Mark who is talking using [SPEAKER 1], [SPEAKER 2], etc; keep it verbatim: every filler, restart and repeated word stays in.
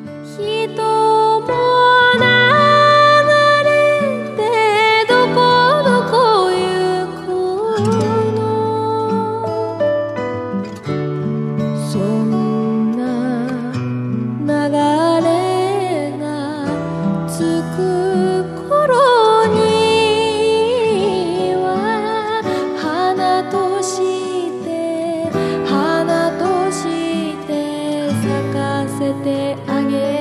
[SPEAKER 1] 人も流れてどこどこ行くの。そんな流れがつく頃には花として花として咲かせてあげる